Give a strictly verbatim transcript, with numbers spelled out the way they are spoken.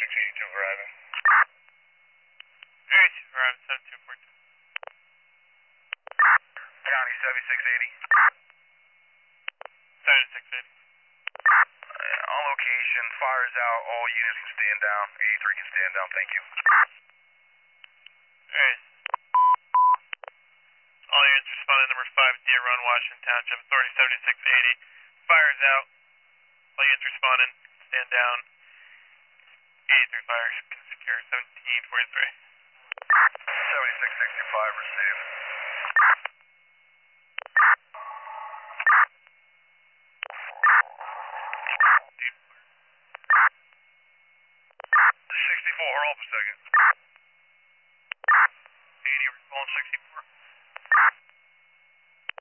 six eighty-two arriving. Alright, arriving seven two four two. County seventy-six eighty. seventy-six eighty. Uh, on location, fire is out, all units can stand down. eighty-three can stand down, thank you. Alright. All units responding number five, Deer Run, Washington Township, authority seventy-six eighty. Fire is out. All units responding, stand down. eighty-three fires can secure seventeen forty-three. seventy-six sixty-five received. sixty-four, hold up a second.